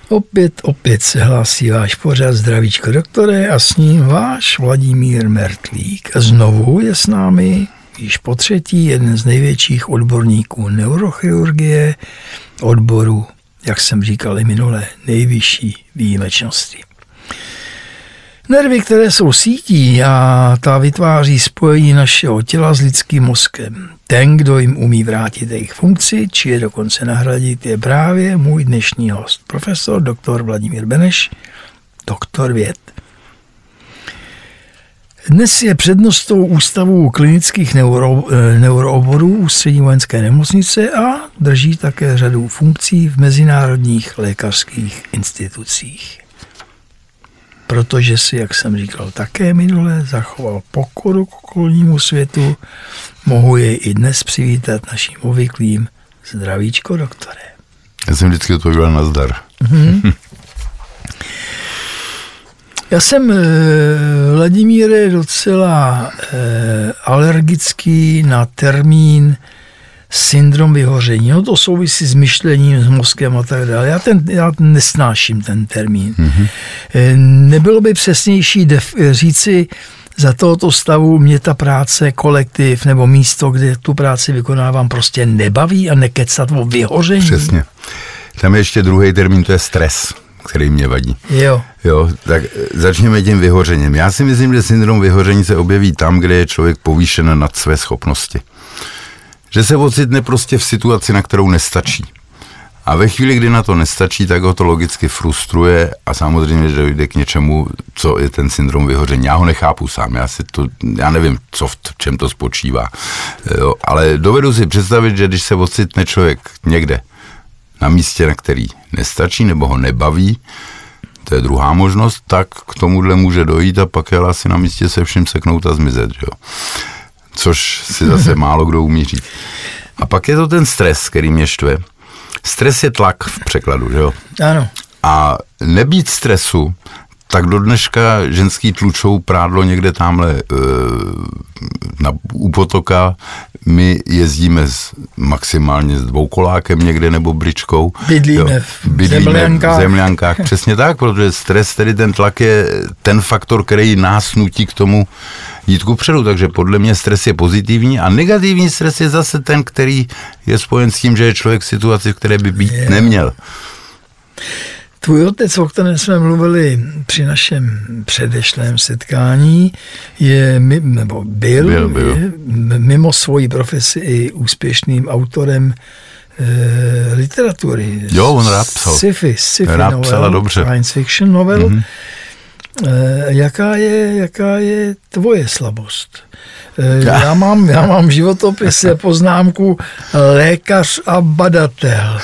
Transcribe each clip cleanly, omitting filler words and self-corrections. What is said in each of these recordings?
Opět se hlásí váš pořad Zdravíčko doktore a s ním váš Vladimír Mertlík. A znovu je s námi již po třetí jeden z největších odborníků neurochirurgie, odboru, jak jsem říkal i minule, nejvyšší výjimečnosti. Nervy, které jsou sítí a ta vytváří spojení našeho těla s lidským mozkem. Ten, kdo jim umí vrátit jejich funkci, či je dokonce nahradit, je právě můj dnešní host, profesor dr. Vladimír Beneš, doktor věd. Dnes je přednostou Ústavu klinických neurooborů Ústřední vojenské nemocnice a drží také řadu funkcí v mezinárodních lékařských institucích. Protože si, jak jsem říkal také minule, zachoval pokoru k okolnímu světu, mohu jej i dnes přivítat naším obvyklým Zdravíčko doktore. Já jsem vždycky odpověděl na zdar. Já jsem, Vladimíre, docela alergický na termín syndrom vyhoření. No to souvisí s myšlením, s mozkem a tak dále. Já nesnáším ten termín. Nebylo by přesnější říci, za tohoto stavu mě ta práce, kolektiv nebo místo, kde tu práci vykonávám, prostě nebaví a nekecat o vyhoření? Přesně. Tam je ještě druhý termín, to je stres, který mě vadí. Jo, tak začněme tím vyhořením. Já si myslím, že syndrom vyhoření se objeví tam, kde je člověk povýšen nad své schopnosti. Že se ocitne prostě v situaci, na kterou nestačí. A ve chvíli, kdy na to nestačí, tak ho to logicky frustruje a samozřejmě, že dojde k něčemu, co je ten syndrom vyhoření. Já ho nechápu sám, já nevím, v čem to spočívá. Jo, ale dovedu si představit, že když se ocitne člověk někde na místě, na který nestačí nebo ho nebaví, to je druhá možnost, tak k tomuhle může dojít a pak je asi na místě se vším seknout a zmizet. Jo. Což si zase málo kdo umí říct. A pak je to ten stres, který mě štve. Stres je tlak v překladu, že jo? Ano. A nebýt stresu, tak do dneška ženský tlučou prádlo někde tamhle u potoka. My jezdíme maximálně s dvoukolákem někde nebo bričkou. Bydlíme v zemляnkách. Přesně tak, protože stres, tedy ten tlak je ten faktor, který nás nutí k tomu jít kupředu, takže podle mě stres je pozitivní a negativní stres je zase ten, který je spojen s tím, že je člověk v situaci, v které by být neměl. Tvůj otec, o kterém jsme mluvili při našem předešlém setkání, byl mimo svoji profesi i úspěšným autorem literatury. Jo, on rád psal. Sci-fi rád psala dobře. Science fiction novel. Jaká je tvoje slabost? Já mám v životopise poznámku lékař a badatel.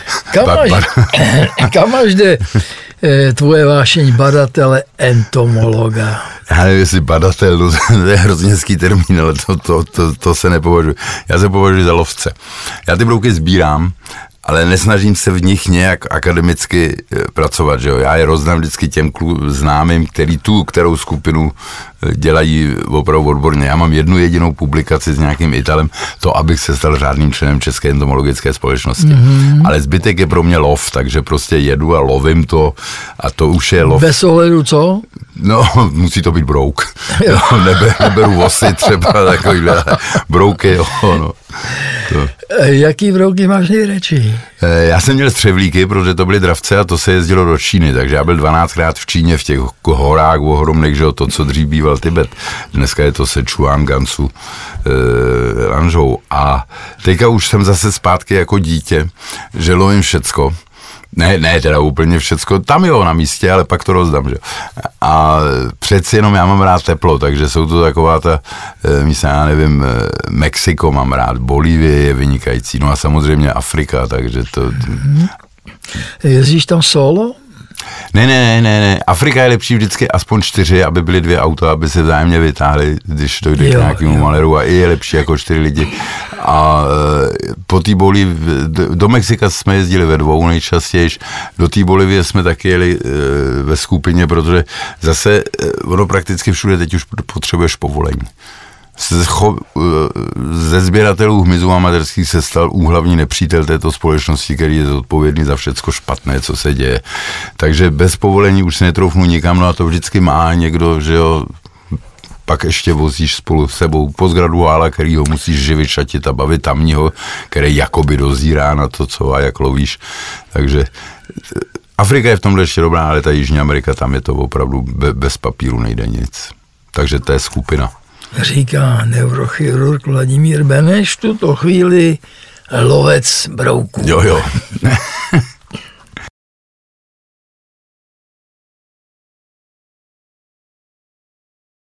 Kam až jde tvoje vášeň badatele entomologa? Já nevím, jestli badatel, to je hrozně hezký termín, ale to se nepovažuji. Já se považuji za lovce. Já ty brouky sbírám, ale nesnažím se v nich nějak akademicky pracovat, že jo. Já je rozdám vždycky těm známým, kterou skupinu dělají opravdu odborně. Já mám jednu jedinou publikaci s nějakým Italem, to, abych se stal řádným členem České entomologické společnosti. Ale zbytek je pro mě lov, takže prostě jedu a lovím to a to už je lov. Bez ohledu co? No, musí to být brouk. No, neberu vosy třeba takovýhle brouky, jo, no. To. Jaký brouky máš nejradši? Já jsem měl střevlíky, protože to byly dravce a to se jezdilo do Číny, takže já byl 12krát v Číně v těch horách ohromných, že to, co dřív býval Tibet. Dneska je to Sichuan, Gansu, Lanzhou. A teďka už jsem zase zpátky jako dítě, že lovím všecko. Ne, teda úplně všecko, tam jo na místě, ale pak to rozdám, že. A přeci jenom já mám rád teplo, takže jsou to taková ta místa, já nevím, Mexiko mám rád, Bolívie je vynikající, no a samozřejmě Afrika, takže to... Jezdíš tam solo? Ne. Afrika je lepší vždycky aspoň 4, aby byly 2 auta, aby se vzájemně vytáhli, když dojde k nějakému maleru a i je lepší jako 4 lidi. A po té Bolívii, do Mexika jsme jezdili ve 2 nejčastěji, do té Bolívie jsme taky jeli ve skupině, protože zase ono prakticky všude teď už potřebuješ povolení. Ze sběratelů hmyzu amatérských se stal úhlavní nepřítel této společnosti, který je zodpovědný za všecko špatné, co se děje. Takže bez povolení už se netroufnu nikam, no a to vždycky má někdo, že jo, pak ještě vozíš spolu s sebou postgraduála, který ho musíš živit, šatit a bavit tamního, který jakoby dozírá na to, co a jak lovíš. Takže Afrika je v tomhle ještě dobrá, ale ta Jižní Amerika, tam je to opravdu bez papíru nejde nic. Takže to je skupina. Říká neurochirurg Vladimír Beneš, v tuto chvíli lovec brouků. Jo.